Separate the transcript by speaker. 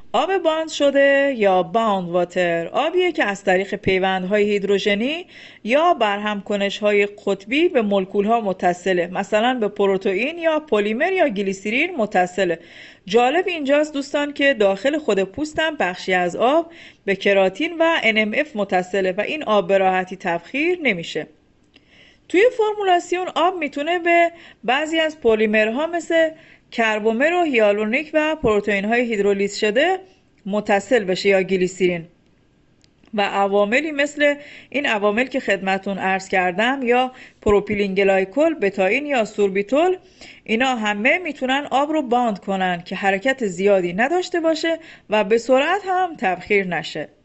Speaker 1: آب باند شده یا باوند واتر آبیه که از طریق پیوندهای هیدروژنی یا برهمکنش‌های قطبی به مولکول‌ها متصله، مثلا به پروتئین یا پلیمر یا گلیسیرین متصله. جالب اینجاست دوستان که داخل خود پوست هم بخشی از آب به کراتین و NMF متصله و این آب به راحتی تبخیر نمیشه. توی فرمولاسیون آب میتونه به بعضی از پلیمرها مثل کربومر و هیالورونیک و پروتئین های هیدرولیز شده متصل بشه یا گلیسیرین و عواملی مثل این عوامل که خدمتون عرض کردم یا پروپیلین گلایکول، بتاین یا سوربیتول، اینا همه میتونن آب رو باند کنن که حرکت زیادی نداشته باشه و به سرعت هم تبخیر نشه.